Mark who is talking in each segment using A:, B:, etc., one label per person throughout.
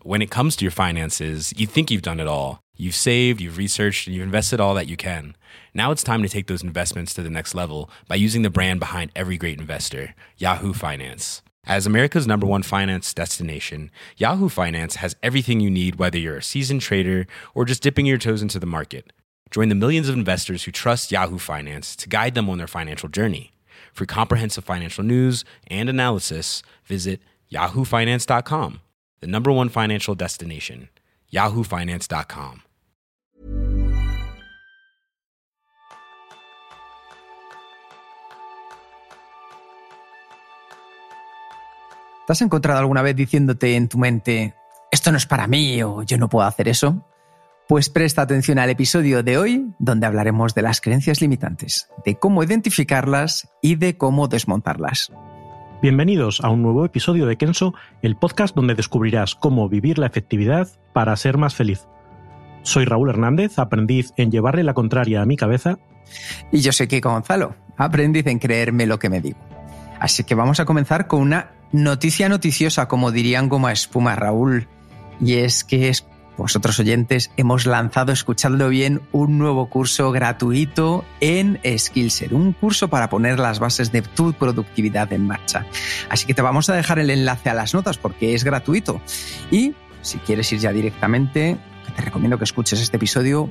A: when it comes to your finances, you think you've done it all. You've saved, you've researched, and you've invested all that you can. Now it's time to take those investments to the next level by using the brand behind every great investor, Yahoo Finance. As America's #1 finance destination, Yahoo Finance has everything you need, whether you're a seasoned trader or just dipping your toes into the market. Join the millions of investors who trust Yahoo Finance to guide them on their financial journey. For comprehensive financial news and analysis, visit yahoofinance.com, the #1 financial destination, yahoofinance.com.
B: ¿Te has encontrado alguna vez diciéndote en tu mente, esto no es para mí o yo no puedo hacer eso? Pues presta atención al episodio de hoy, donde hablaremos de las creencias limitantes, de cómo identificarlas y de cómo desmontarlas.
C: Bienvenidos a un nuevo episodio de Kenso, el podcast donde descubrirás cómo vivir la efectividad para ser más feliz. Soy Raúl Hernández, aprendiz en llevarle la contraria a mi cabeza.
B: Y yo soy Kiko Gonzalo, aprendiz en creerme lo que me digo. Así que vamos a comenzar con una noticia noticiosa, como dirían goma espuma, Raúl. Y es que vosotros oyentes hemos lanzado, escuchadlo bien, un nuevo curso gratuito en Skillshare, un curso para poner las bases de tu productividad en marcha. Así que te vamos a dejar el enlace a las notas porque es gratuito. Y si quieres ir ya directamente, te recomiendo que escuches este episodio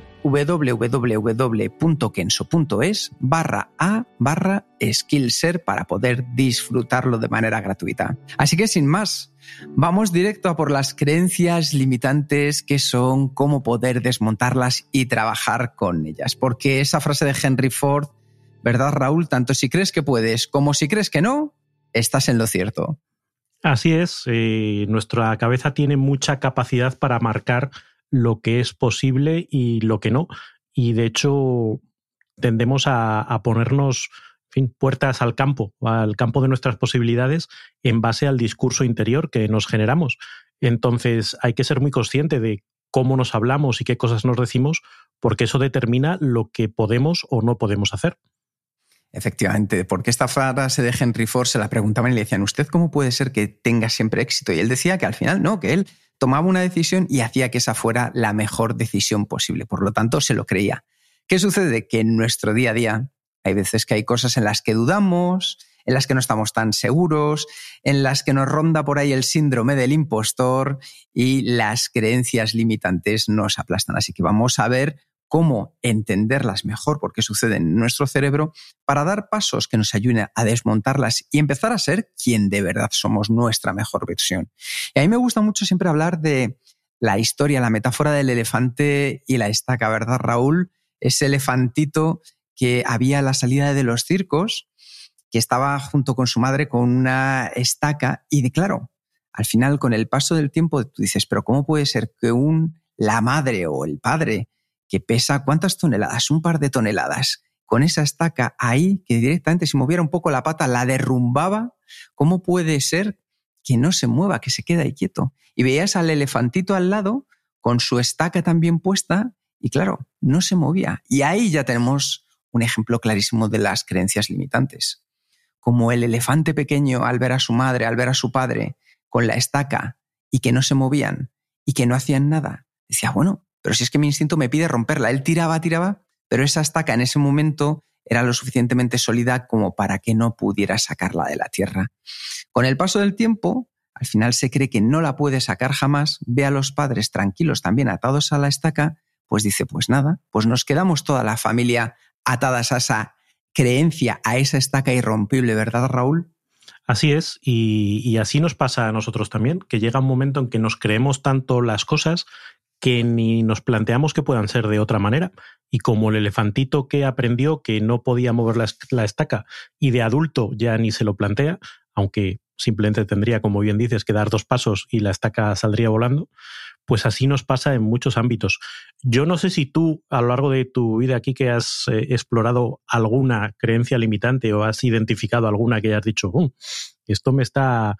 B: www.kenso.es/a/Skillshare para poder disfrutarlo de manera gratuita. Así que sin más, vamos directo a por las creencias limitantes, que son, cómo poder desmontarlas y trabajar con ellas. Porque esa frase de Henry Ford, ¿verdad, Raúl? Tanto si crees que puedes como si crees que no, estás en lo cierto.
C: Así es, nuestra cabeza tiene mucha capacidad para marcar lo que es posible y lo que no. Y de hecho tendemos a ponernos, en fin, puertas al campo de nuestras posibilidades en base al discurso interior que nos generamos. Entonces hay que ser muy consciente de cómo nos hablamos y qué cosas nos decimos, porque eso determina lo que podemos o no podemos hacer.
B: Efectivamente, porque esta frase de Henry Ford se la preguntaban y le decían, ¿usted cómo puede ser que tenga siempre éxito? Y él decía que al final no, que él tomaba una decisión y hacía que esa fuera la mejor decisión posible. Por lo tanto, se lo creía. ¿Qué sucede? Que en nuestro día a día hay veces que hay cosas en las que dudamos, en las que no estamos tan seguros, en las que nos ronda por ahí el síndrome del impostor y las creencias limitantes nos aplastan. Así que vamos a ver cómo entenderlas mejor, porque suceden en nuestro cerebro, para dar pasos que nos ayuden a desmontarlas y empezar a ser quien de verdad somos, nuestra mejor versión. Y a mí me gusta mucho siempre hablar de la historia, la metáfora del elefante y la estaca, ¿verdad, Raúl? Ese elefantito que había a la salida de los circos, que estaba junto con su madre con una estaca y claro, al final con el paso del tiempo tú dices, pero ¿cómo puede ser que la madre o el padre que pesa ¿cuántas toneladas? Un par de toneladas. Con esa estaca ahí, que directamente si moviera un poco la pata la derrumbaba, ¿cómo puede ser que no se mueva, que se quede ahí quieto? Y veías al elefantito al lado con su estaca también puesta y claro, no se movía. Y ahí ya tenemos un ejemplo clarísimo de las creencias limitantes. Como el elefante pequeño al ver a su madre, al ver a su padre con la estaca y que no se movían y que no hacían nada, decía, bueno, pero si es que mi instinto me pide romperla. Él tiraba, pero esa estaca en ese momento era lo suficientemente sólida como para que no pudiera sacarla de la tierra. Con el paso del tiempo, al final se cree que no la puede sacar jamás, ve a los padres tranquilos también atados a la estaca, pues dice, pues nada, pues nos quedamos toda la familia atadas a esa creencia, a esa estaca irrompible, ¿verdad, Raúl?
C: Así es, y así nos pasa a nosotros también, que llega un momento en que nos creemos tanto las cosas que ni nos planteamos que puedan ser de otra manera. Y como el elefantito que aprendió que no podía mover la estaca y de adulto ya ni se lo plantea, aunque simplemente tendría, como bien dices, que dar 2 pasos y la estaca saldría volando, pues así nos pasa en muchos ámbitos. Yo no sé si tú, a lo largo de tu vida aquí, que has explorado alguna creencia limitante o has identificado alguna que hayas dicho, esto me está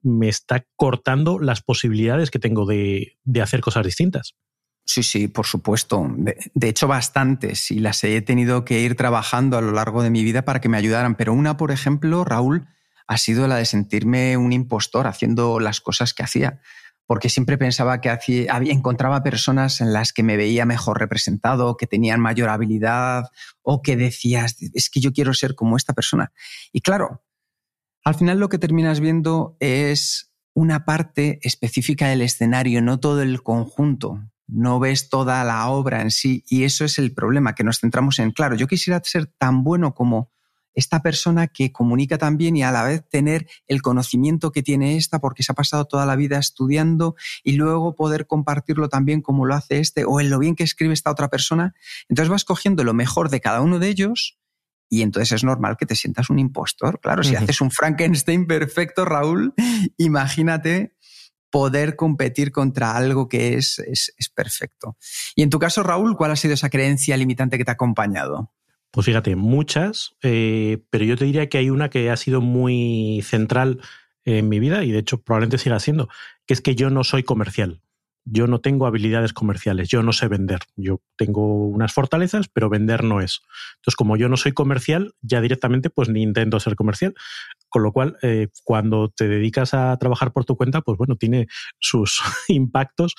C: cortando las posibilidades que tengo de hacer cosas distintas.
B: Sí, por supuesto. De hecho, bastantes, y las he tenido que ir trabajando a lo largo de mi vida para que me ayudaran. Pero una, por ejemplo, Raúl, ha sido la de sentirme un impostor haciendo las cosas que hacía. porque siempre pensaba que encontraba personas en las que me veía mejor representado, que tenían mayor habilidad o que decías, es que yo quiero ser como esta persona. Y claro, al final lo que terminas viendo es una parte específica del escenario, no todo el conjunto. No ves toda la obra en sí y eso es el problema, que nos centramos en, claro, yo quisiera ser tan bueno como esta persona que comunica tan bien y a la vez tener el conocimiento que tiene esta porque se ha pasado toda la vida estudiando y luego poder compartirlo también como lo hace este o en lo bien que escribe esta otra persona. Entonces vas cogiendo lo mejor de cada uno de ellos y entonces es normal que te sientas un impostor. Claro, si haces un Frankenstein perfecto, Raúl, imagínate poder competir contra algo que es perfecto. Y en tu caso, Raúl, ¿cuál ha sido esa creencia limitante que te ha acompañado?
C: Pues fíjate, muchas, pero yo te diría que hay una que ha sido muy central en mi vida y de hecho probablemente siga siendo, que es que yo no soy comercial. Yo no tengo habilidades comerciales, yo no sé vender. Yo tengo unas fortalezas, pero vender no es. Entonces, como yo no soy comercial, ya directamente pues ni intento ser comercial. Con lo cual, cuando te dedicas a trabajar por tu cuenta, pues bueno, tiene sus impactos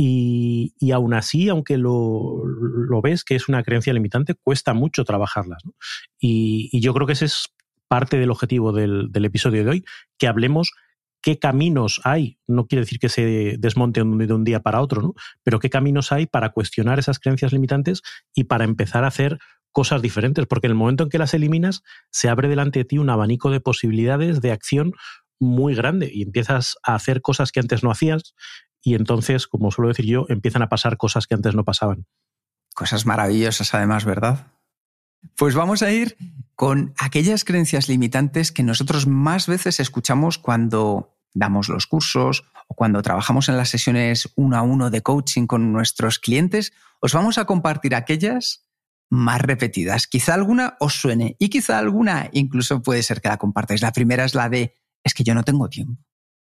C: y aún así, aunque lo ves que es una creencia limitante, cuesta mucho trabajarlas, ¿no? Y yo creo que ese es parte del objetivo del episodio de hoy, que hablemos qué caminos hay, no quiere decir que se desmonte de un día para otro, ¿no? Pero qué caminos hay para cuestionar esas creencias limitantes y para empezar a hacer cosas diferentes, porque en el momento en que las eliminas se abre delante de ti un abanico de posibilidades de acción muy grande y empiezas a hacer cosas que antes no hacías y entonces, como suelo decir yo, empiezan a pasar cosas que antes no pasaban.
B: Cosas maravillosas además, ¿verdad? Pues vamos a ir con aquellas creencias limitantes que nosotros más veces escuchamos cuando damos los cursos o cuando trabajamos en las sesiones 1 a 1 de coaching con nuestros clientes. Os vamos a compartir aquellas más repetidas. Quizá alguna os suene y quizá alguna incluso puede ser que la compartáis. La primera es la de, es que yo no tengo tiempo.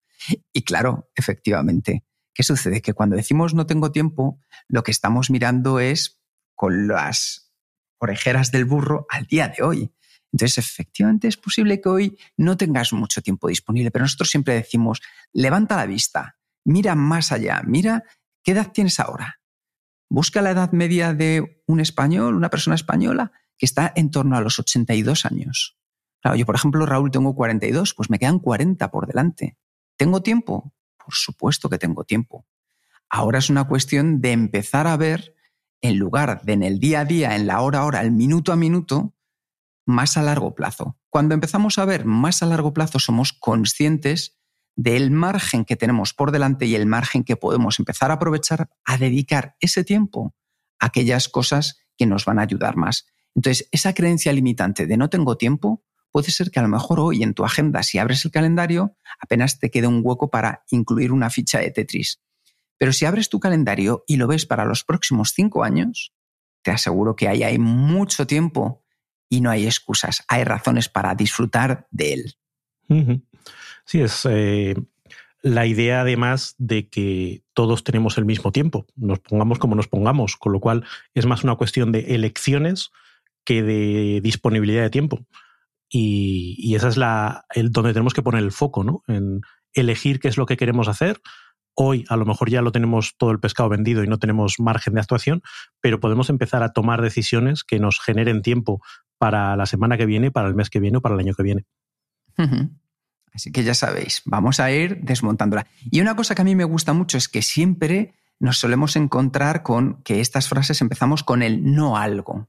B: Y claro, efectivamente, ¿qué sucede? Que cuando decimos no tengo tiempo, lo que estamos mirando es con las orejeras del burro al día de hoy. Entonces, efectivamente, es posible que hoy no tengas mucho tiempo disponible, pero nosotros siempre decimos, levanta la vista, mira más allá, mira qué edad tienes ahora. Busca la edad media de un español, una persona española, que está en torno a los 82 años. Claro, yo, por ejemplo, Raúl, tengo 42, pues me quedan 40 por delante. ¿Tengo tiempo? Por supuesto que tengo tiempo. Ahora es una cuestión de empezar a ver, en lugar de en el día a día, en la hora a hora, el minuto a minuto, más a largo plazo. Cuando empezamos a ver más a largo plazo, somos conscientes del margen que tenemos por delante y el margen que podemos empezar a aprovechar a dedicar ese tiempo a aquellas cosas que nos van a ayudar más. Entonces, esa creencia limitante de no tengo tiempo, puede ser que a lo mejor hoy en tu agenda, si abres el calendario, apenas te quede un hueco para incluir una ficha de Tetris. Pero si abres tu calendario y lo ves para los próximos 5 años, te aseguro que ahí hay mucho tiempo y no hay excusas, hay razones para disfrutar de él.
C: Sí, es la idea además de que todos tenemos el mismo tiempo, nos pongamos como nos pongamos, con lo cual es más una cuestión de elecciones que de disponibilidad de tiempo. Y esa es donde tenemos que poner el foco, ¿no? En elegir qué es lo que queremos hacer. Hoy a lo mejor ya lo tenemos todo el pescado vendido y no tenemos margen de actuación, pero podemos empezar a tomar decisiones que nos generen tiempo para la semana que viene, para el mes que viene o para el año que viene.
B: Así que ya sabéis, vamos a ir desmontándola. Y una cosa que a mí me gusta mucho es que siempre nos solemos encontrar con que estas frases empezamos con el no algo.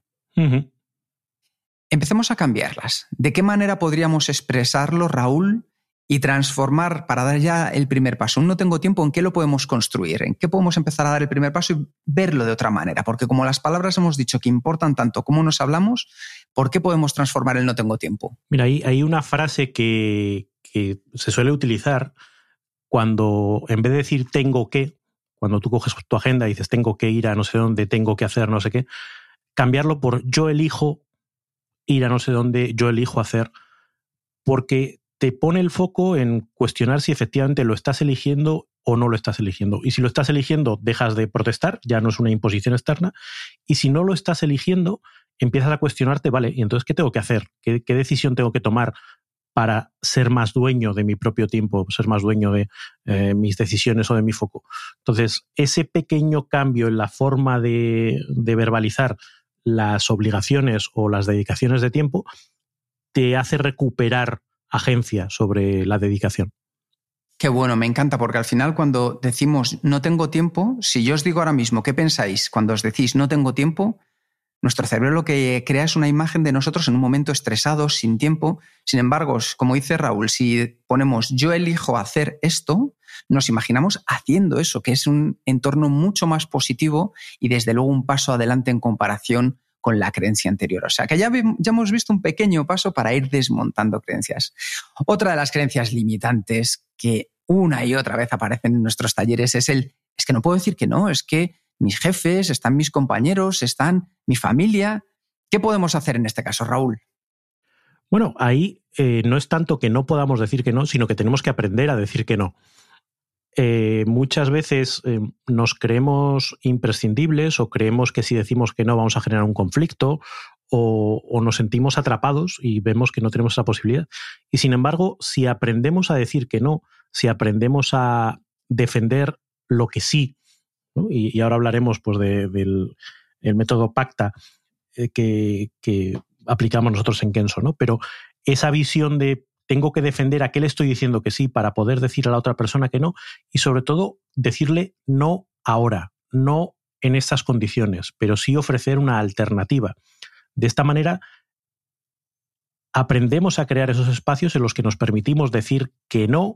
B: Empecemos a cambiarlas. ¿De qué manera podríamos expresarlo, Raúl, y transformar para dar ya el primer paso? No tengo tiempo, ¿en qué lo podemos construir? ¿En qué podemos empezar a dar el primer paso y verlo de otra manera? Porque como las palabras hemos dicho que importan tanto como nos hablamos, ¿por qué podemos transformar el no tengo tiempo?
C: Mira, hay una frase que se suele utilizar cuando en vez de decir tengo que, cuando tú coges tu agenda y dices tengo que ir a no sé dónde, tengo que hacer no sé qué, cambiarlo por yo elijo ir a no sé dónde, yo elijo hacer, porque te pone el foco en cuestionar si efectivamente lo estás eligiendo o no lo estás eligiendo. Y si lo estás eligiendo, dejas de protestar, ya no es una imposición externa. Y si no lo estás eligiendo, empiezas a cuestionarte, vale, ¿y entonces qué tengo que hacer? ¿Qué decisión tengo que tomar para ser más dueño de mi propio tiempo, ser más dueño de mis decisiones o de mi foco. Entonces, ese pequeño cambio en la forma de verbalizar las obligaciones o las dedicaciones de tiempo te hace recuperar agencia sobre la dedicación.
B: Qué bueno, me encanta, porque al final cuando decimos no tengo tiempo, si yo os digo ahora mismo, ¿qué pensáis? Cuando os decís no tengo tiempo, nuestro cerebro lo que crea es una imagen de nosotros en un momento estresados, sin tiempo. Sin embargo, como dice Raúl, si ponemos yo elijo hacer esto, nos imaginamos haciendo eso, que es un entorno mucho más positivo y desde luego un paso adelante en comparación con la creencia anterior. O sea que ya hemos visto un pequeño paso para ir desmontando creencias. Otra de las creencias limitantes que una y otra vez aparecen en nuestros talleres es que no puedo decir que no, es que mis jefes, están mis compañeros, están mi familia. ¿Qué podemos hacer en este caso, Raúl?
C: Bueno, ahí no es tanto que no podamos decir que no, sino que tenemos que aprender a decir que no. Muchas veces nos creemos imprescindibles o creemos que si decimos que no vamos a generar un conflicto o nos sentimos atrapados y vemos que no tenemos esa posibilidad. Y sin embargo, si aprendemos a decir que no, si aprendemos a defender lo que sí, ¿no? Y ahora hablaremos pues, del método PACTA que aplicamos nosotros en Kenso, ¿no? Pero esa visión de tengo que defender a qué le estoy diciendo que sí para poder decir a la otra persona que no y sobre todo decirle no ahora, no en estas condiciones, pero sí ofrecer una alternativa. De esta manera aprendemos a crear esos espacios en los que nos permitimos decir que no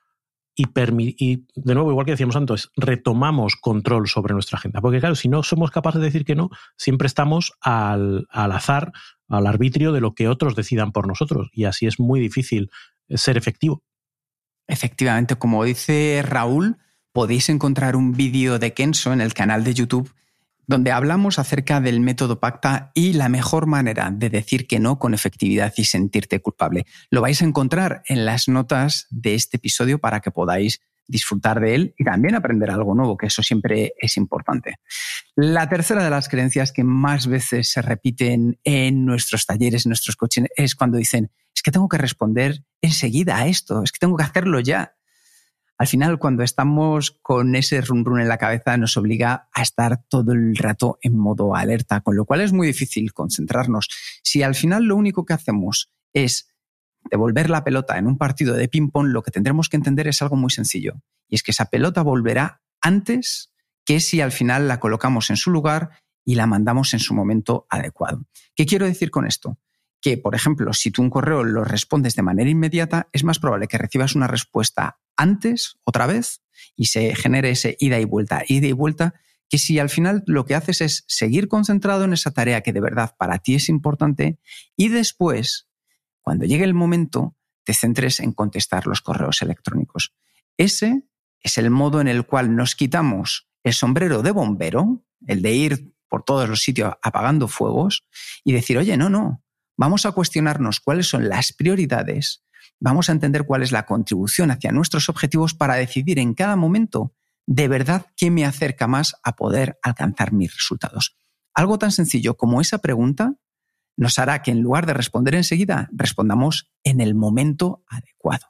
C: y de nuevo, igual que decíamos antes, retomamos control sobre nuestra agenda. Porque claro, si no somos capaces de decir que no, siempre estamos al azar, al arbitrio de lo que otros decidan por nosotros. Y así es muy difícil ser efectivo.
B: Efectivamente, como dice Raúl, podéis encontrar un vídeo de Kenso en el canal de YouTube donde hablamos acerca del método PACTA y la mejor manera de decir que no con efectividad y sentirte culpable. Lo vais a encontrar en las notas de este episodio para que podáis disfrutar de él y también aprender algo nuevo, que eso siempre es importante. La tercera de las creencias que más veces se repiten en nuestros talleres, en nuestros coaching, es cuando dicen, es que tengo que responder enseguida a esto, es que tengo que hacerlo ya. Al final, cuando estamos con ese run run en la cabeza, nos obliga a estar todo el rato en modo alerta, con lo cual es muy difícil concentrarnos. Si al final lo único que hacemos es devolver la pelota en un partido de ping-pong, lo que tendremos que entender es algo muy sencillo. Y es que esa pelota volverá antes que si al final la colocamos en su lugar y la mandamos en su momento adecuado. ¿Qué quiero decir con esto? Que, por ejemplo, si tú un correo lo respondes de manera inmediata, es más probable que recibas una respuesta antes, otra vez, y se genere ese ida y vuelta, que si al final lo que haces es seguir concentrado en esa tarea que de verdad para ti es importante y después, cuando llegue el momento, te centres en contestar los correos electrónicos. Ese es el modo en el cual nos quitamos el sombrero de bombero, el de ir por todos los sitios apagando fuegos y decir, oye, no. Vamos a cuestionarnos cuáles son las prioridades, vamos a entender cuál es la contribución hacia nuestros objetivos para decidir en cada momento de verdad qué me acerca más a poder alcanzar mis resultados. Algo tan sencillo como esa pregunta nos hará que en lugar de responder enseguida, respondamos en el momento adecuado.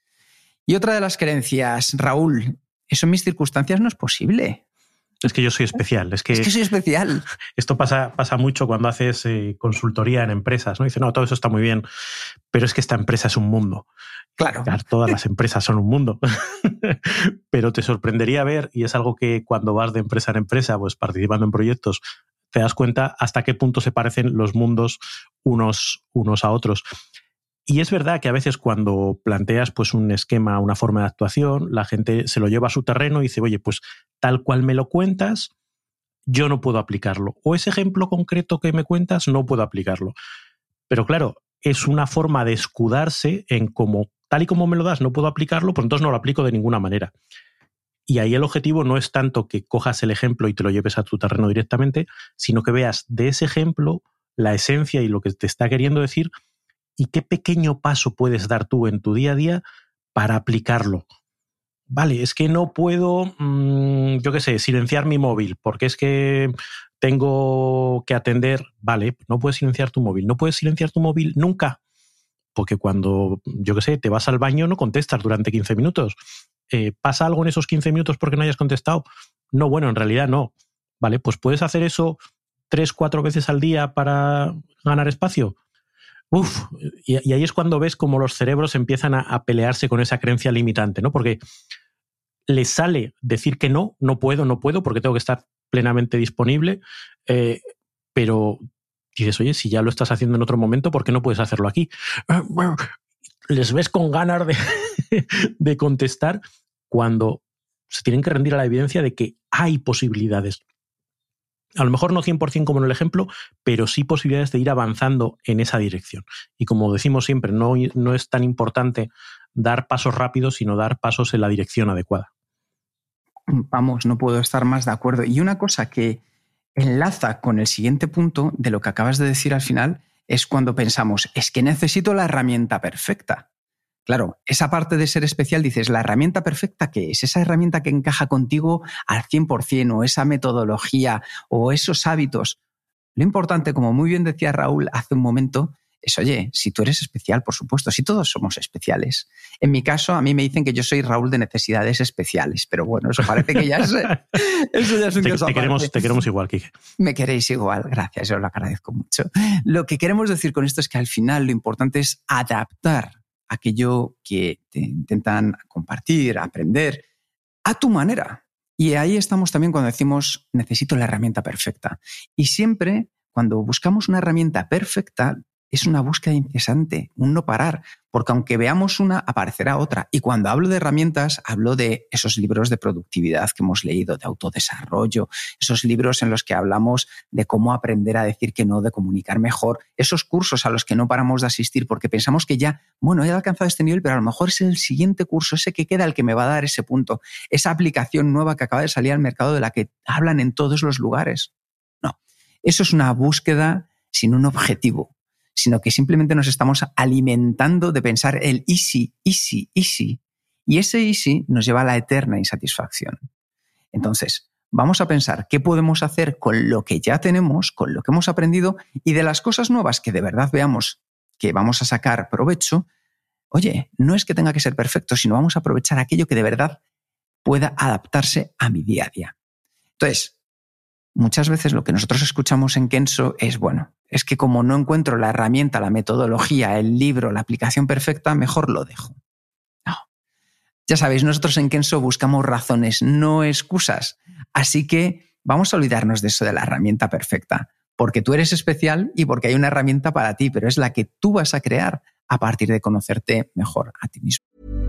B: Y otra de las creencias, Raúl, eso en mis circunstancias no es posible.
C: Es que yo soy especial. Es que
B: soy especial.
C: Esto pasa mucho cuando haces consultoría en empresas, ¿no? Dice, no, todo eso está muy bien, pero es que esta empresa es un mundo.
B: Claro.
C: Todas las empresas son un mundo. Pero te sorprendería ver, y es algo que cuando vas de empresa en empresa, pues participando en proyectos, te das cuenta hasta qué punto se parecen los mundos unos a otros. Y es verdad que a veces cuando planteas pues, un esquema, una forma de actuación, la gente se lo lleva a su terreno y dice, oye, pues tal cual me lo cuentas, yo no puedo aplicarlo. O ese ejemplo concreto que me cuentas, no puedo aplicarlo. Pero claro, es una forma de escudarse en como tal y como me lo das, no puedo aplicarlo, pues entonces no lo aplico de ninguna manera. Y ahí el objetivo no es tanto que cojas el ejemplo y te lo lleves a tu terreno directamente, sino que veas de ese ejemplo la esencia y lo que te está queriendo decir y qué pequeño paso puedes dar tú en tu día a día para aplicarlo. Vale, es que no puedo, yo qué sé, silenciar mi móvil porque es que tengo que atender. Vale, no puedes silenciar tu móvil. ¿No puedes silenciar tu móvil nunca? porque cuando, yo qué sé, te vas al baño no contestas durante 15 minutos. ¿Pasa algo en esos 15 minutos porque no hayas contestado? No, bueno, en realidad no. Vale, pues puedes hacer eso 3-4 veces al día para ganar espacio. Y ahí es cuando ves cómo los cerebros empiezan a pelearse con esa creencia limitante, ¿no? Porque les sale decir que no puedo, porque tengo que estar plenamente disponible, pero dices, oye, si ya lo estás haciendo en otro momento, ¿por qué no puedes hacerlo aquí? Les ves con ganas de contestar cuando se tienen que rendir a la evidencia de que hay posibilidades. A lo mejor no 100% como en el ejemplo, pero sí posibilidades de ir avanzando en esa dirección. Y como decimos siempre, no es tan importante dar pasos rápidos, sino dar pasos en la dirección adecuada.
B: Vamos, no puedo estar más de acuerdo. Y una cosa que enlaza con el siguiente punto de lo que acabas de decir al final es cuando pensamos, es que necesito la herramienta perfecta. Claro, esa parte de ser especial, dices, ¿la herramienta perfecta qué es? Esa herramienta que encaja contigo al 100%, o esa metodología, o esos hábitos. Lo importante, como muy bien decía Raúl hace un momento, es, oye, si tú eres especial, por supuesto, si todos somos especiales. En mi caso, a mí me dicen que yo soy Raúl de necesidades especiales, pero bueno, eso parece que ya es, eso ya es un caso aparte.
C: Te queremos igual, Quique.
B: Me queréis igual, gracias, yo lo agradezco mucho. Lo que queremos decir con esto es que al final lo importante es adaptar aquello que te intentan compartir, aprender, a tu manera. Y ahí estamos también cuando decimos, necesito la herramienta perfecta. Y siempre, cuando buscamos una herramienta perfecta, es una búsqueda incesante, un no parar, porque aunque veamos una, aparecerá otra. Y cuando hablo de herramientas, hablo de esos libros de productividad que hemos leído, de autodesarrollo, esos libros en los que hablamos de cómo aprender a decir que no, de comunicar mejor, esos cursos a los que no paramos de asistir porque pensamos que ya, bueno, he alcanzado este nivel, pero a lo mejor es el siguiente curso, ese que queda, el que me va a dar ese punto, esa aplicación nueva que acaba de salir al mercado de la que hablan en todos los lugares. No, eso es una búsqueda sin un objetivo, sino que simplemente nos estamos alimentando de pensar el easy, easy, easy. Y ese easy nos lleva a la eterna insatisfacción. Entonces, vamos a pensar qué podemos hacer con lo que ya tenemos, con lo que hemos aprendido, y de las cosas nuevas que de verdad veamos que vamos a sacar provecho. Oye, no es que tenga que ser perfecto, sino vamos a aprovechar aquello que de verdad pueda adaptarse a mi día a día. Entonces, muchas veces lo que nosotros escuchamos en Kenso es, bueno, es que como no encuentro la herramienta, la metodología, el libro, la aplicación perfecta, mejor lo dejo. No. Ya sabéis, nosotros en Kenso buscamos razones, no excusas. Así que vamos a olvidarnos de eso de la herramienta perfecta, porque tú eres especial y porque hay una herramienta para ti, pero es la que tú vas a crear a partir de conocerte mejor a ti mismo.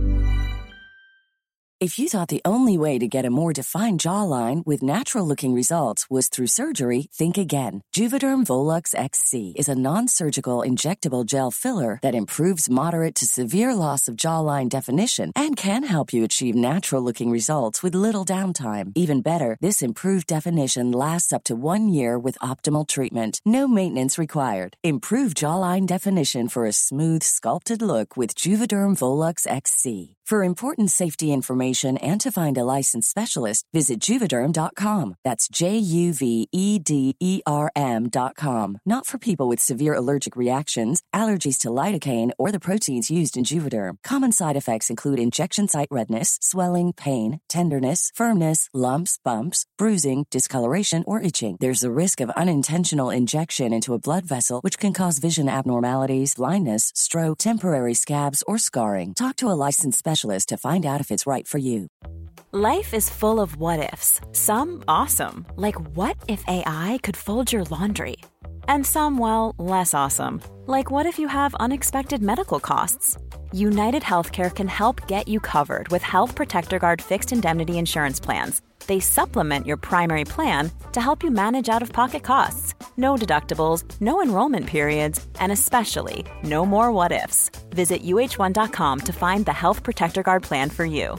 D: If you thought the only way to get a more defined jawline with natural-looking results was through surgery, think again. Juvederm Volux XC is a non-surgical injectable gel filler that improves moderate to severe loss of jawline definition and can help you achieve natural-looking results with little downtime. Even better, this improved definition lasts up to 1 year with optimal treatment. No maintenance required. Improve jawline definition for a smooth, sculpted look with Juvederm Volux XC. For important safety information and to find a licensed specialist, visit Juvederm.com. That's JUVEDERM.com. Not for people with severe allergic reactions, allergies to lidocaine, or the proteins used in Juvederm. Common side effects include injection site redness, swelling, pain, tenderness, firmness, lumps, bumps, bruising, discoloration, or itching. There's a risk of unintentional injection into a blood vessel, which can cause vision abnormalities, blindness, stroke, temporary scabs, or scarring. Talk to a licensed specialist to find out if it's right for you.
E: Life is full of what-ifs. Some awesome, like what if AI could fold your laundry? And some, well, less awesome, like what if you have unexpected medical costs? United Healthcare can help get you covered with Health Protector Guard fixed indemnity insurance plans. They supplement your primary plan to help you manage out-of-pocket costs. No deductibles, no enrollment periods, and especially no more what-ifs. Visit uh1.com to find the Health Protector Guard plan for you.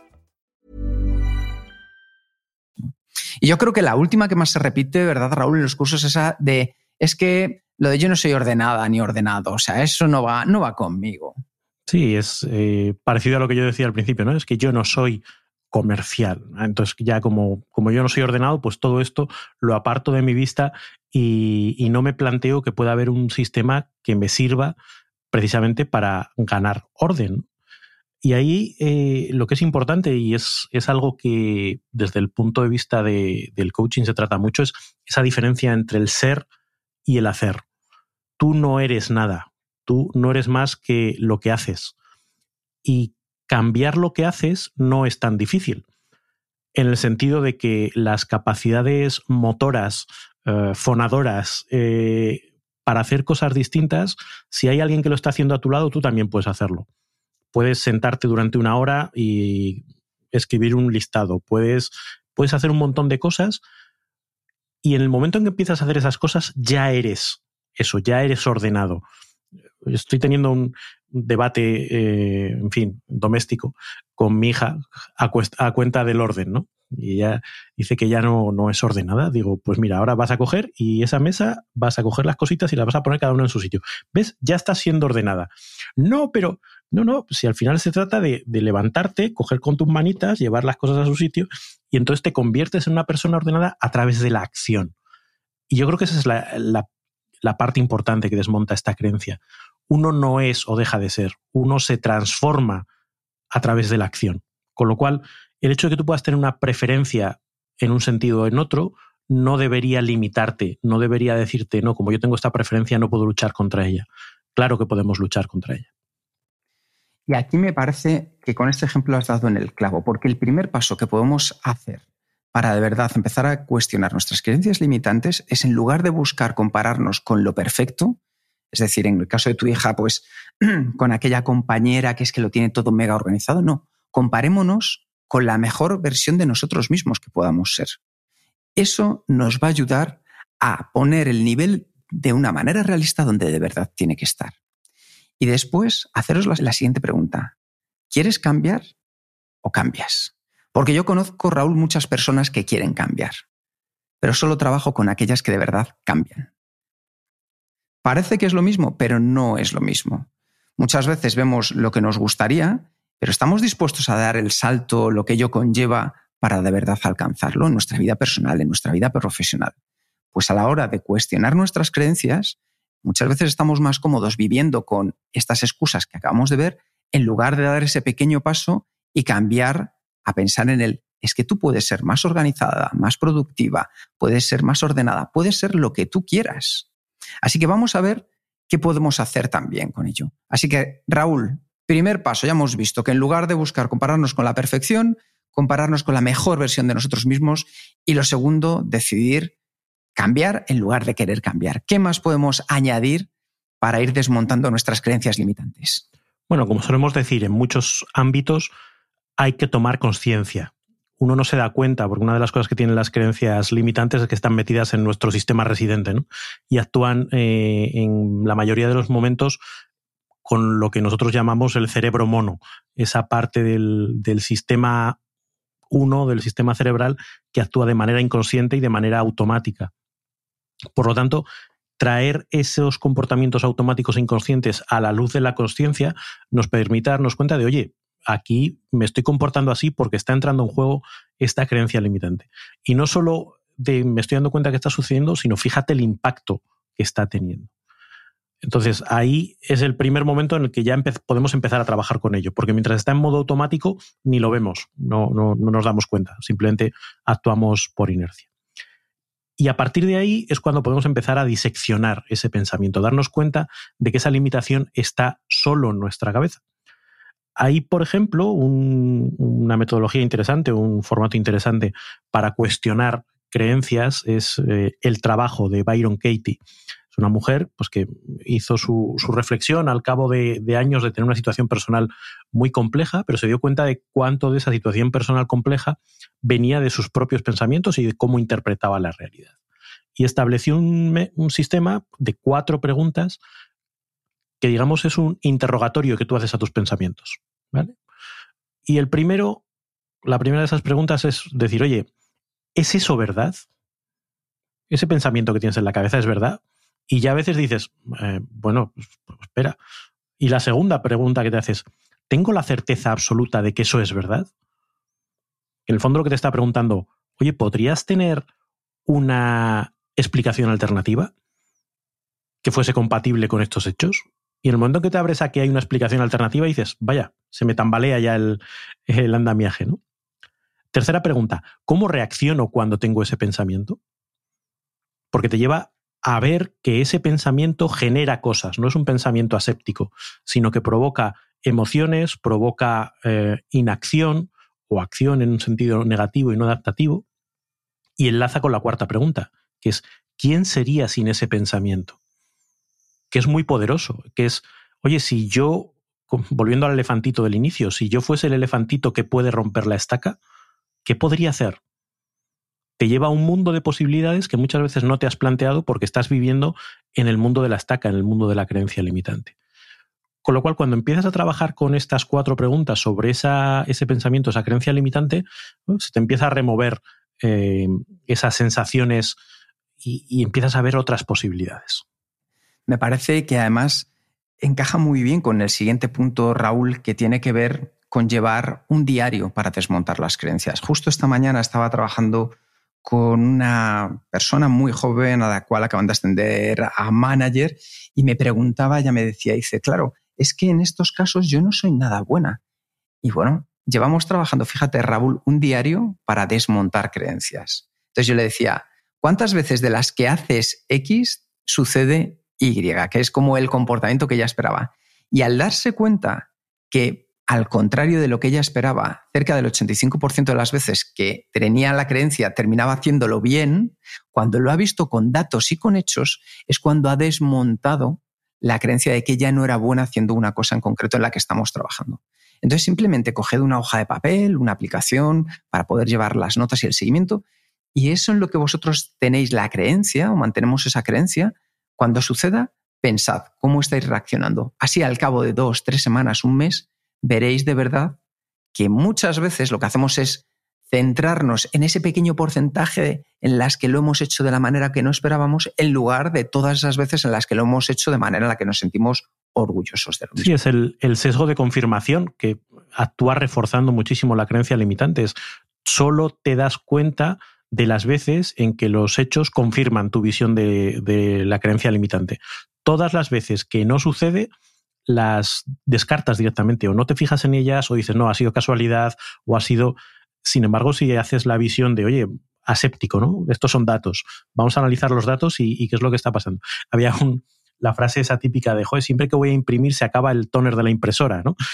B: Y yo creo que la última que más se repite, ¿verdad, Raúl, en los cursos esa de, es que lo de yo no soy ordenada ni ordenado, o sea, eso no va conmigo.
C: Sí, es parecido a lo que yo decía al principio, ¿no? Es que yo no soy comercial. Entonces ya como yo no soy ordenado, pues todo esto lo aparto de mi vista y no me planteo que pueda haber un sistema que me sirva precisamente para ganar orden. Y ahí lo que es importante, y es algo que desde el punto de vista del coaching se trata mucho, es esa diferencia entre el ser y el hacer. Tú no eres nada, tú no eres más que lo que haces. Y cambiar lo que haces no es tan difícil, en el sentido de que las capacidades motoras, fonadoras, para hacer cosas distintas, si hay alguien que lo está haciendo a tu lado, tú también puedes hacerlo. Puedes sentarte durante 1 hora y escribir un listado. Puedes hacer un montón de cosas y en el momento en que empiezas a hacer esas cosas ya eres eso, ya eres ordenado. Estoy teniendo un debate, doméstico con mi hija a cuenta del orden, ¿no? Y ella dice que ya no es ordenada. Digo, pues mira, ahora vas a coger y esa mesa vas a coger las cositas y las vas a poner cada una en su sitio. ¿Ves? Ya estás siendo ordenada. No, pero no, si al final se trata de levantarte, coger con tus manitas, llevar las cosas a su sitio y entonces te conviertes en una persona ordenada a través de la acción. Y yo creo que esa es la parte importante que desmonta esta creencia. Uno no es o deja de ser, uno se transforma a través de la acción. Con lo cual, el hecho de que tú puedas tener una preferencia en un sentido o en otro no debería limitarte, no debería decirte, no, como yo tengo esta preferencia no puedo luchar contra ella. Claro que podemos luchar contra ella.
B: Y aquí me parece que con este ejemplo has dado en el clavo, porque el primer paso que podemos hacer para de verdad empezar a cuestionar nuestras creencias limitantes es, en lugar de buscar compararnos con lo perfecto, es decir, en el caso de tu hija, pues con aquella compañera que es que lo tiene todo mega organizado, no, comparémonos con la mejor versión de nosotros mismos que podamos ser. Eso nos va a ayudar a poner el nivel de una manera realista donde de verdad tiene que estar. Y después, haceros la siguiente pregunta. ¿Quieres cambiar o cambias? Porque yo conozco, Raúl, muchas personas que quieren cambiar, pero solo trabajo con aquellas que de verdad cambian. Parece que es lo mismo, pero no es lo mismo. Muchas veces vemos lo que nos gustaría, pero estamos dispuestos a dar el salto, lo que ello conlleva, para de verdad alcanzarlo en nuestra vida personal, en nuestra vida profesional. Pues a la hora de cuestionar nuestras creencias, muchas veces estamos más cómodos viviendo con estas excusas que acabamos de ver, en lugar de dar ese pequeño paso y cambiar a pensar en es que tú puedes ser más organizada, más productiva, puedes ser más ordenada, puedes ser lo que tú quieras. Así que vamos a ver qué podemos hacer también con ello. Así que, Raúl, primer paso, ya hemos visto que en lugar de buscar compararnos con la perfección, compararnos con la mejor versión de nosotros mismos. Y lo segundo, decidir cambiar en lugar de querer cambiar. ¿Qué más podemos añadir para ir desmontando nuestras creencias limitantes?
C: Bueno, como solemos decir, en muchos ámbitos hay que tomar conciencia. Uno no se da cuenta, porque una de las cosas que tienen las creencias limitantes es que están metidas en nuestro sistema residente, ¿no? Y actúan en la mayoría de los momentos con lo que nosotros llamamos el cerebro mono, esa parte del sistema 1, del sistema cerebral, que actúa de manera inconsciente y de manera automática. Por lo tanto, traer esos comportamientos automáticos e inconscientes a la luz de la consciencia nos permite darnos cuenta de, oye, aquí me estoy comportando así porque está entrando en juego esta creencia limitante. Y no solo me estoy dando cuenta que está sucediendo, sino fíjate el impacto que está teniendo. Entonces, ahí es el primer momento en el que ya podemos empezar a trabajar con ello, porque mientras está en modo automático, ni lo vemos, no nos damos cuenta, simplemente actuamos por inercia. Y a partir de ahí es cuando podemos empezar a diseccionar ese pensamiento, darnos cuenta de que esa limitación está solo en nuestra cabeza. Hay, por ejemplo, una metodología interesante, un formato interesante para cuestionar creencias, es el trabajo de Byron Katie. Es una mujer pues, que hizo su reflexión al cabo de años de tener una situación personal muy compleja, pero se dio cuenta de cuánto de esa situación personal compleja venía de sus propios pensamientos y de cómo interpretaba la realidad. Y estableció un sistema de 4 preguntas que, digamos, es un interrogatorio que tú haces a tus pensamientos, ¿vale? Y la primera de esas preguntas es decir, oye, ¿es eso verdad? ¿Ese pensamiento que tienes en la cabeza es verdad? Y ya a veces dices, bueno, pues espera. Y la segunda pregunta que te haces, ¿tengo la certeza absoluta de que eso es verdad? En el fondo lo que te está preguntando, oye, ¿podrías tener una explicación alternativa que fuese compatible con estos hechos? Y en el momento en que te abres a que hay una explicación alternativa, dices, vaya, se me tambalea ya el andamiaje, ¿no? Tercera pregunta, ¿cómo reacciono cuando tengo ese pensamiento? Porque te lleva a ver que ese pensamiento genera cosas, no es un pensamiento aséptico, sino que provoca emociones, provoca inacción o acción en un sentido negativo y no adaptativo, y enlaza con la cuarta pregunta, que es ¿quién sería sin ese pensamiento? Que es muy poderoso, que es, oye, si yo, volviendo al elefantito del inicio, si yo fuese el elefantito que puede romper la estaca, ¿qué podría hacer? Te lleva a un mundo de posibilidades que muchas veces no te has planteado porque estás viviendo en el mundo de la estaca, en el mundo de la creencia limitante. Con lo cual, cuando empiezas a trabajar con estas 4 preguntas sobre ese pensamiento, esa creencia limitante, se te empieza a remover esas sensaciones y empiezas a ver otras posibilidades.
B: Me parece que además encaja muy bien con el siguiente punto, Raúl, que tiene que ver con llevar un diario para desmontar las creencias. Justo esta mañana estaba trabajando con una persona muy joven a la cual acaban de ascender a manager y me preguntaba, ella me decía, dice, claro, es que en estos casos yo no soy nada buena. Y bueno, llevamos trabajando, fíjate, Raúl, un diario para desmontar creencias. Entonces yo le decía, ¿cuántas veces de las que haces X sucede Y, que es como el comportamiento que ella esperaba? Y al darse cuenta que, al contrario de lo que ella esperaba, cerca del 85% de las veces que tenía la creencia terminaba haciéndolo bien, cuando lo ha visto con datos y con hechos, es cuando ha desmontado la creencia de que ella no era buena haciendo una cosa en concreto en la que estamos trabajando. Entonces simplemente coged una hoja de papel, una aplicación para poder llevar las notas y el seguimiento, y eso en lo que vosotros tenéis la creencia o mantenemos esa creencia. Cuando suceda, pensad cómo estáis reaccionando. Así, al cabo de 2, 3 semanas, un mes, veréis de verdad que muchas veces lo que hacemos es centrarnos en ese pequeño porcentaje en las que lo hemos hecho de la manera que no esperábamos, en lugar de todas esas veces en las que lo hemos hecho de manera en la que nos sentimos orgullosos de lo mismo.
C: Sí, es el sesgo de confirmación que actúa reforzando muchísimo la creencia limitante. Solo te das cuenta de las veces en que los hechos confirman tu visión de la creencia limitante. Todas las veces que no sucede, las descartas directamente, o no te fijas en ellas, o dices, no, ha sido casualidad, o ha sido... Sin embargo, si haces la visión de, oye, aséptico, ¿no? Estos son datos, vamos a analizar los datos y qué es lo que está pasando. Había la frase esa típica de, joder, siempre que voy a imprimir se acaba el tóner de la impresora, ¿no?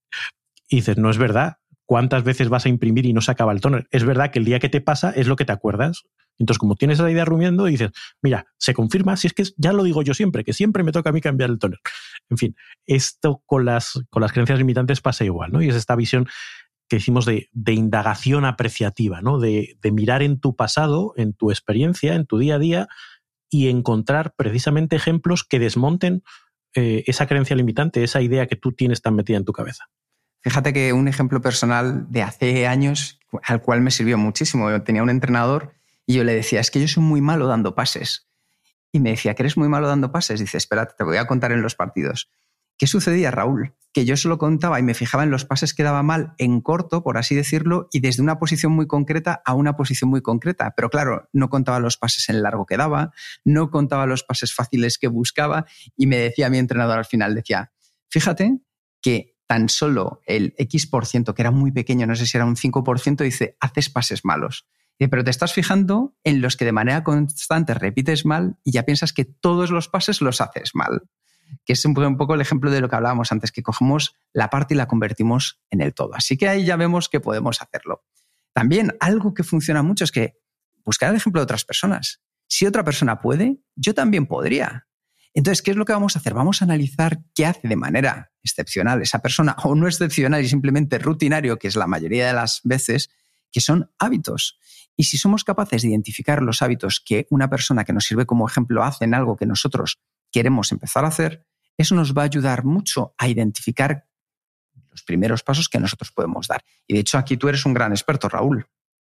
C: Y dices, no es verdad. ¿Cuántas veces vas a imprimir y no se acaba el tóner? Es verdad que el día que te pasa es lo que te acuerdas. Entonces, como tienes esa idea rumiando, dices, mira, se confirma, si es que ya lo digo yo siempre, que siempre me toca a mí cambiar el tóner. En fin, esto con las creencias limitantes pasa igual, ¿no? Y es esta visión que hicimos de indagación apreciativa, ¿no? De mirar en tu pasado, en tu experiencia, en tu día a día y encontrar precisamente ejemplos que desmonten esa creencia limitante, esa idea que tú tienes tan metida en tu cabeza.
B: Fíjate que un ejemplo personal de hace años al cual me sirvió muchísimo. Yo tenía un entrenador y yo le decía, es que yo soy muy malo dando pases. Y me decía, ¿que eres muy malo dando pases? Dice, espérate, te voy a contar en los partidos. ¿Qué sucedía, Raúl? Que yo se lo contaba y me fijaba en los pases que daba mal en corto, por así decirlo, y desde una posición muy concreta a una posición muy concreta. Pero claro, no contaba los pases en largo que daba, no contaba los pases fáciles que buscaba, y me decía mi entrenador al final, decía, fíjate que tan solo el X%, que era muy pequeño, no sé si era un 5%, dice, haces pases malos. Pero te estás fijando en los que de manera constante repites mal y ya piensas que todos los pases los haces mal. Que es un poco el ejemplo de lo que hablábamos antes, que cogemos la parte y la convertimos en el todo. Así que ahí ya vemos que podemos hacerlo. También algo que funciona mucho es que buscar el ejemplo de otras personas. Si otra persona puede, yo también podría. Entonces, ¿qué es lo que vamos a hacer? Vamos a analizar qué hace de manera excepcional esa persona, o no excepcional y simplemente rutinario, que es la mayoría de las veces, que son hábitos. Y si somos capaces de identificar los hábitos que una persona que nos sirve como ejemplo hace en algo que nosotros queremos empezar a hacer, eso nos va a ayudar mucho a identificar los primeros pasos que nosotros podemos dar. Y de hecho aquí tú eres un gran experto, Raúl.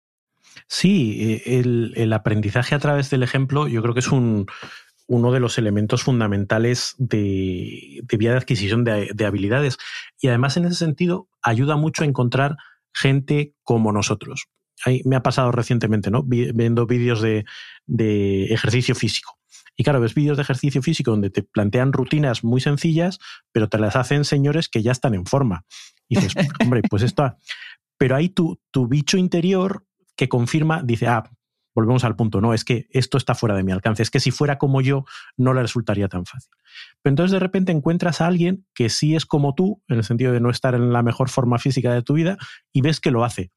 C: Sí, el aprendizaje a través del ejemplo yo creo que es uno de los elementos fundamentales de vía de adquisición de habilidades. Y además en ese sentido ayuda mucho a encontrar gente como nosotros. Me ha pasado recientemente, ¿no? Viendo vídeos de ejercicio físico. Y claro, ves vídeos de ejercicio físico donde te plantean rutinas muy sencillas, pero te las hacen señores que ya están en forma. Y dices, hombre, pues esto... Pero ahí tu bicho interior que confirma, dice, volvemos al punto, no, es que esto está fuera de mi alcance, es que si fuera como yo no le resultaría tan fácil. Pero entonces de repente encuentras a alguien que sí es como tú, en el sentido de no estar en la mejor forma física de tu vida, y ves que lo hace.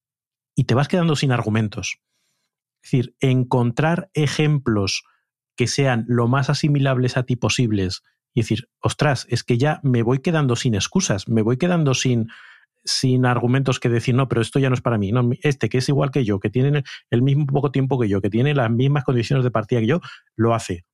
C: Y te vas quedando sin argumentos. Es decir, encontrar ejemplos que sean lo más asimilables a ti posibles y decir, ostras, es que ya me voy quedando sin excusas, me voy quedando sin argumentos que decir, no, pero esto ya no es para mí. No, este que es igual que yo, que tiene el mismo poco tiempo que yo, que tiene las mismas condiciones de partida que yo, lo hace.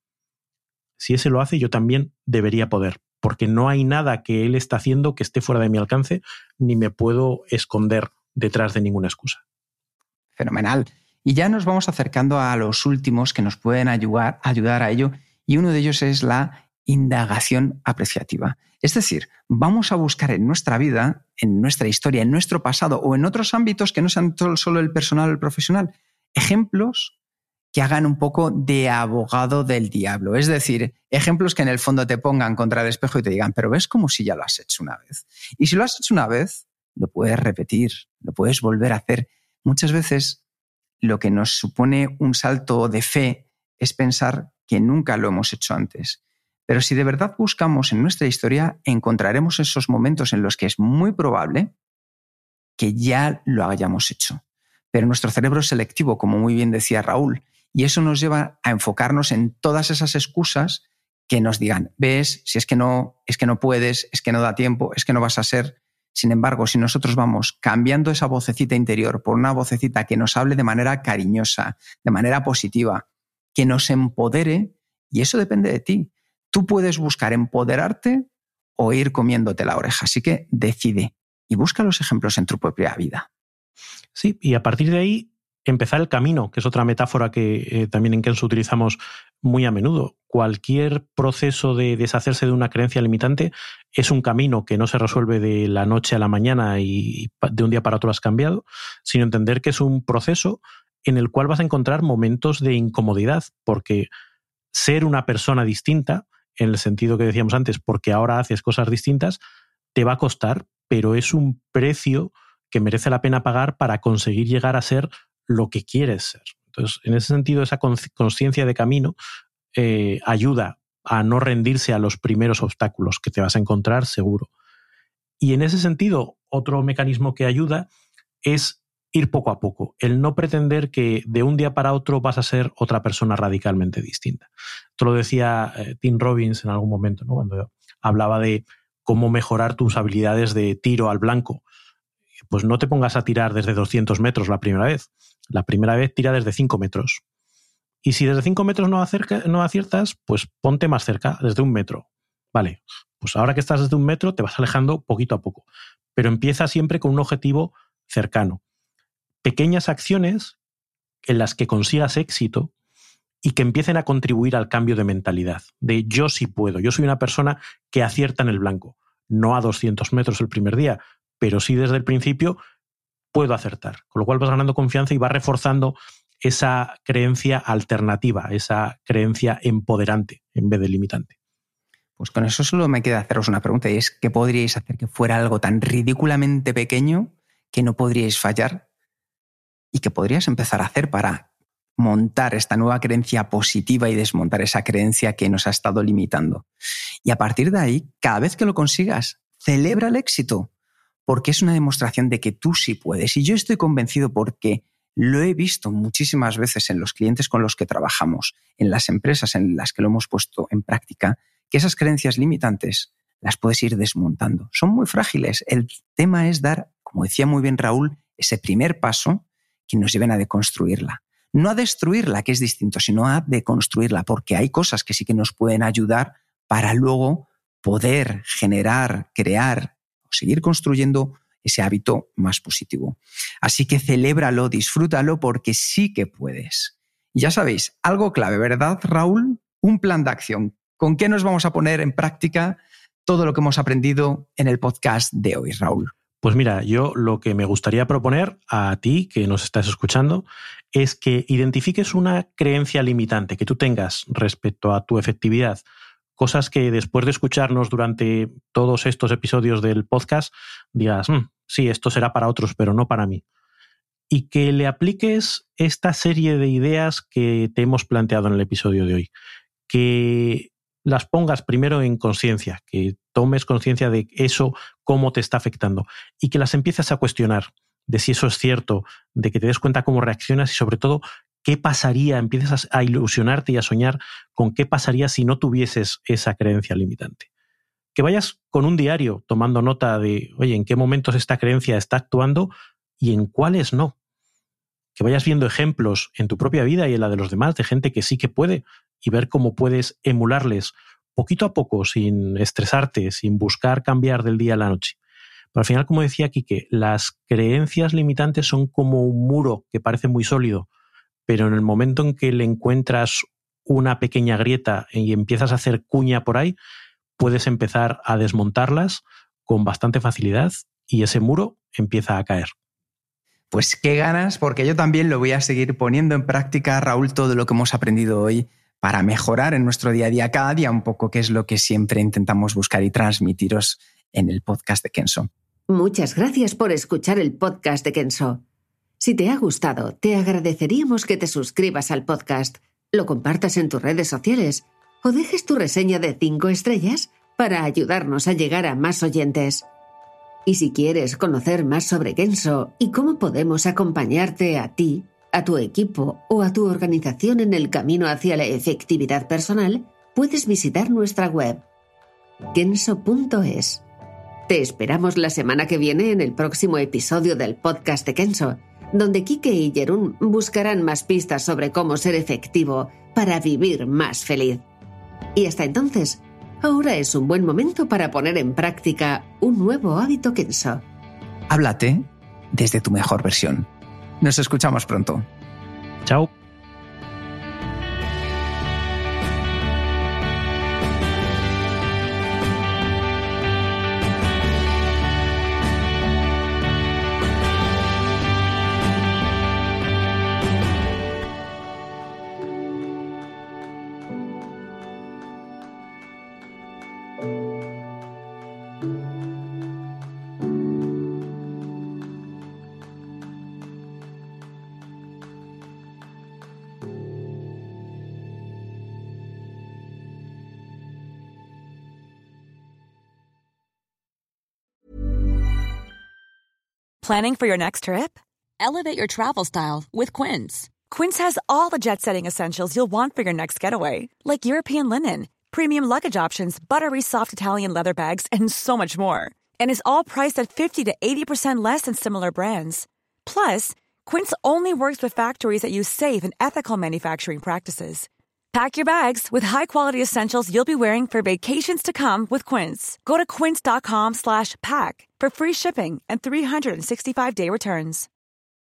C: Si ese lo hace, yo también debería poder, porque no hay nada que él está haciendo que esté fuera de mi alcance, ni me puedo esconder detrás de ninguna excusa.
B: Fenomenal. Y ya nos vamos acercando a los últimos que nos pueden ayudar a ello, y uno de ellos es la indagación apreciativa. Es decir, vamos a buscar en nuestra vida, en nuestra historia, en nuestro pasado o en otros ámbitos que no sean solo el personal o el profesional, ejemplos que hagan un poco de abogado del diablo. Es decir, ejemplos que en el fondo te pongan contra el espejo y te digan, pero ves como si ya lo has hecho una vez. Y si lo has hecho una vez, lo puedes repetir, lo puedes volver a hacer. Muchas veces lo que nos supone un salto de fe es pensar que nunca lo hemos hecho antes. Pero si de verdad buscamos en nuestra historia, encontraremos esos momentos en los que es muy probable que ya lo hayamos hecho. Pero nuestro cerebro es selectivo, como muy bien decía Raúl, y eso nos lleva a enfocarnos en todas esas excusas que nos digan, ves, si es que no puedes, es que no da tiempo, es que no vas a ser. Sin embargo, si nosotros vamos cambiando esa vocecita interior por una vocecita que nos hable de manera cariñosa, de manera positiva, que nos empodere, y eso depende de ti. Tú puedes buscar empoderarte o ir comiéndote la oreja. Así que decide y busca los ejemplos en tu propia vida.
C: Sí, y a partir de ahí empezar el camino, que es otra metáfora que también en Kenso utilizamos muy a menudo. Cualquier proceso de deshacerse de una creencia limitante es un camino que no se resuelve de la noche a la mañana y de un día para otro has cambiado, sino entender que es un proceso en el cual vas a encontrar momentos de incomodidad, porque ser una persona distinta, en el sentido que decíamos antes, porque ahora haces cosas distintas, te va a costar, pero es un precio que merece la pena pagar para conseguir llegar a ser lo que quieres ser. Entonces, en ese sentido, esa conciencia de camino ayuda a no rendirse a los primeros obstáculos que te vas a encontrar seguro. Y en ese sentido, otro mecanismo que ayuda es ir poco a poco, el no pretender que de un día para otro vas a ser otra persona radicalmente distinta. Esto lo decía Tim Robbins en algún momento, ¿no? Cuando hablaba de cómo mejorar tus habilidades de tiro al blanco. Pues no te pongas a tirar desde 200 metros la primera vez. La primera vez tira desde 5 metros. Y si desde 5 metros no aciertas, pues ponte más cerca, desde 1 metro. Vale, pues ahora que estás desde 1 metro te vas alejando poquito a poco. Pero empieza siempre con un objetivo cercano. Pequeñas acciones en las que consigas éxito y que empiecen a contribuir al cambio de mentalidad, de yo sí puedo, yo soy una persona que acierta en el blanco, no a 200 metros el primer día, pero sí desde el principio puedo acertar, con lo cual vas ganando confianza y vas reforzando esa creencia alternativa, esa creencia empoderante en vez de limitante.
B: Pues con eso solo me queda haceros una pregunta, y es ¿qué podríais hacer que fuera algo tan ridículamente pequeño que no podríais fallar y que podrías empezar a hacer para montar esta nueva creencia positiva y desmontar esa creencia que nos ha estado limitando? Y a partir de ahí, cada vez que lo consigas, celebra el éxito, porque es una demostración de que tú sí puedes. Y yo estoy convencido porque lo he visto muchísimas veces en los clientes con los que trabajamos, en las empresas en las que lo hemos puesto en práctica, que esas creencias limitantes las puedes ir desmontando. Son muy frágiles. El tema es dar, como decía muy bien Raúl, ese primer paso que nos lleven a deconstruirla. No a destruirla, que es distinto, sino a deconstruirla, porque hay cosas que sí que nos pueden ayudar para luego poder generar, crear o seguir construyendo ese hábito más positivo. Así que celébralo, disfrútalo, porque sí que puedes. Y ya sabéis, algo clave, ¿verdad, Raúl? Un plan de acción. ¿Con qué nos vamos a poner en práctica todo lo que hemos aprendido en el podcast de hoy, Raúl?
C: Pues mira, yo lo que me gustaría proponer a ti, que nos estás escuchando, es que identifiques una creencia limitante que tú tengas respecto a tu efectividad, cosas que después de escucharnos durante todos estos episodios del podcast digas, sí, esto será para otros, pero no para mí. Y que le apliques esta serie de ideas que te hemos planteado en el episodio de hoy. Que las pongas primero en conciencia, que tomes conciencia de eso, cómo te está afectando, y que las empieces a cuestionar de si eso es cierto, de que te des cuenta cómo reaccionas y sobre todo qué pasaría, empiezas a ilusionarte y a soñar con qué pasaría si no tuvieses esa creencia limitante. Que vayas con un diario tomando nota de, oye, en qué momentos esta creencia está actuando y en cuáles no. Que vayas viendo ejemplos en tu propia vida y en la de los demás de gente que sí que puede y ver cómo puedes emularles poquito a poco, sin estresarte, sin buscar cambiar del día a la noche. Pero al final, como decía Quique, las creencias limitantes son como un muro que parece muy sólido, pero en el momento en que le encuentras una pequeña grieta y empiezas a hacer cuña por ahí, puedes empezar a desmontarlas con bastante facilidad y ese muro empieza a caer.
B: Pues qué ganas, porque yo también lo voy a seguir poniendo en práctica, Raúl, todo lo que hemos aprendido hoy para mejorar en nuestro día a día, cada día un poco, que es lo que siempre intentamos buscar y transmitiros en el podcast de Kenso.
F: Muchas gracias por escuchar el podcast de Kenso. Si te ha gustado, te agradeceríamos que te suscribas al podcast, lo compartas en tus redes sociales o dejes tu reseña de 5 estrellas para ayudarnos a llegar a más oyentes. Y si quieres conocer más sobre Kenso y cómo podemos acompañarte a ti, a tu equipo o a tu organización en el camino hacia la efectividad personal, puedes visitar nuestra web, kenso.es. Te esperamos la semana que viene en el próximo episodio del podcast de Kenso, donde Quique y Jeroen buscarán más pistas sobre cómo ser efectivo para vivir más feliz. Y hasta entonces, ahora es un buen momento para poner en práctica un nuevo hábito Kenso.
B: Háblate desde tu mejor versión. Nos escuchamos pronto.
C: Chao.
E: Planning for your next trip? Elevate your travel style with Quince. Quince has all the jet-setting essentials you'll want for your next getaway, like European linen, premium luggage options, buttery soft Italian leather bags, and so much more. And is all priced at 50 to 80% less than similar brands. Plus, Quince only works with factories that use safe and ethical manufacturing practices. Pack your bags with high-quality essentials you'll be wearing for vacations to come with Quince. Go to quince.com/pack for free shipping and 365-day returns.